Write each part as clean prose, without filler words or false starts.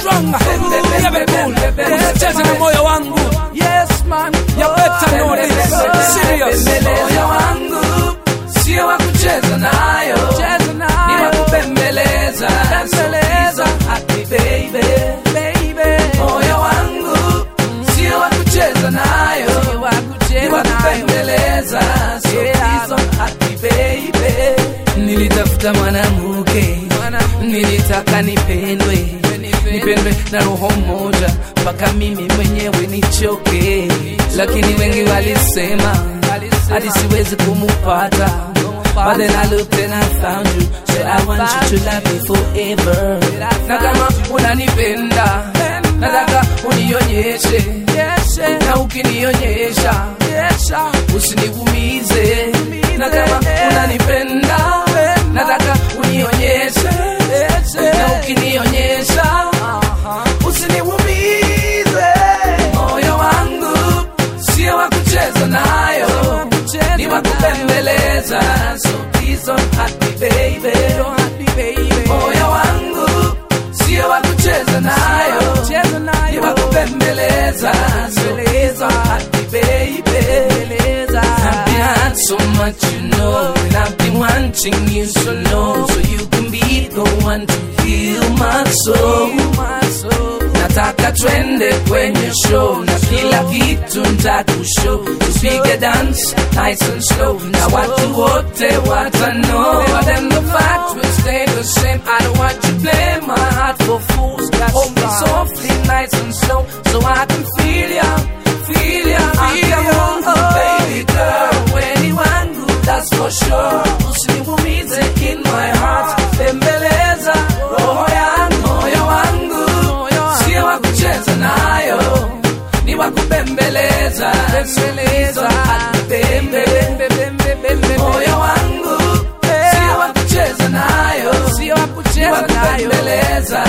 stronger. Baby cool. Cheza na moyo wangu. Yes man, You better know this. Serious. moyo wangu sio wa kucheza nayo, ni wa kupembeleza. Happy baby, moyo wangu sio wa kucheza nayo, ni wa kupembeleza. So happy baby. Nilitafuta mwanamke, nilitaka nipendwe na roho moja, mpaka mimi mwenyewe nichoke. Lakini wengi walisema hadi siwezi kumupata, but then I looked and I found you, so I want you to love me forever. Na kama unanipenda, nataka unionyeshe, na ukinionyesha usiniumize. Na kama unanipenda, nataka unionyeshe, na ukinionyesha usiniumize. Moyo wangu sio wa kucheza nayo, ni wa kupembeleza. So please don't hurt me baby, moyo wangu sio wa kucheza nayo, ni wa kupembeleza. So please don't hurt me baby. I've been hurt so much you know, and I've been wanting you to know, so you can be the one to heal my soul. Nataka twende kwenye show, na kila kitu nitakushow. Tupige dance nice and slow, na watu wote watano. But then the fact will stay the same. I don't want you play my heart for fools. Hold me softly nice and slow, so I can feel ya. Baby girl, weni wangu, that's for sure. Usiniumize in my heart, bembeleza roho yangu. Moyo wangu sio wa kucheza nayo, ni wa kupembeleza. Moyo wangu sio wa kucheza nayo, ni wa kupembeleza.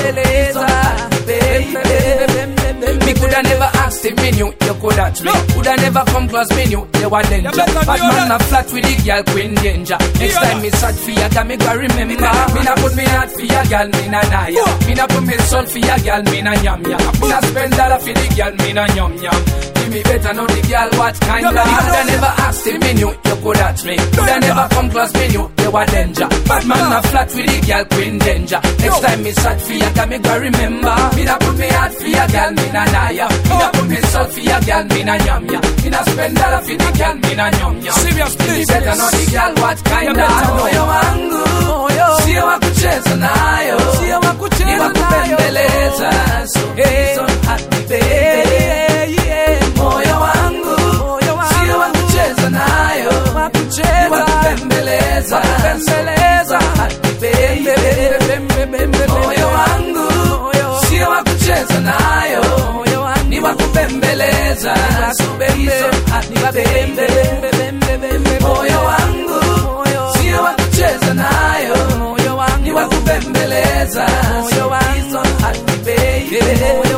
Me coulda never asked him, me knew you coulda me. Coulda never come close, me knew you were danger. But man a flat with the girl Queen Danger. Next time me search for ya, me go remember. Me na put me heart for ya, girl, me na naya. Me na put me soul for ya, girl, me na yam yam. Me na spend dollar for the girl, me na yum yum. Give me better know the girl what kind of. Me coulda never asked him, me knew you coulda me. Coulda never come close, me knew you were danger. But man a flat with the girl Queen Danger. Next time me search for ya, me go remember. Me na put me heart for ya, girl, me na naya. Me na put me soul for ya, girl, me na yum yum. Me na spend dollar for the girl, me na yum yum. Serious, please. Better know the girl what kind of. Moyo wangu sio wa kucheza nayo, ni wa kupembeleza. So please don't hurt me baby. Moyo wangu sio wa kucheza nayo, ni wa kupembeleza. So hurt me baby. Moyo wangu sio wa kucheza nayo, ni wa kupembeleza. So please don't hurt me baby. Moyo wangu sio wa kucheza nayo, ni wa kupembeleza. So please don't hurt me baby.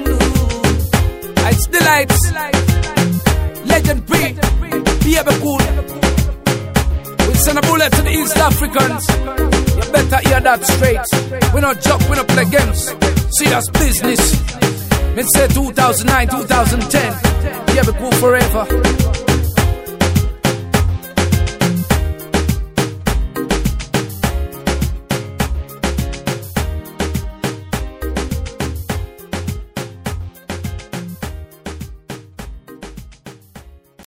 It's Delights, Legend P, Baby Cool. We send a bullet to the East Africans. You better hear that straight. We not joke, we not play games. Serious business. Me say 2009, 2010. Baby Cool forever.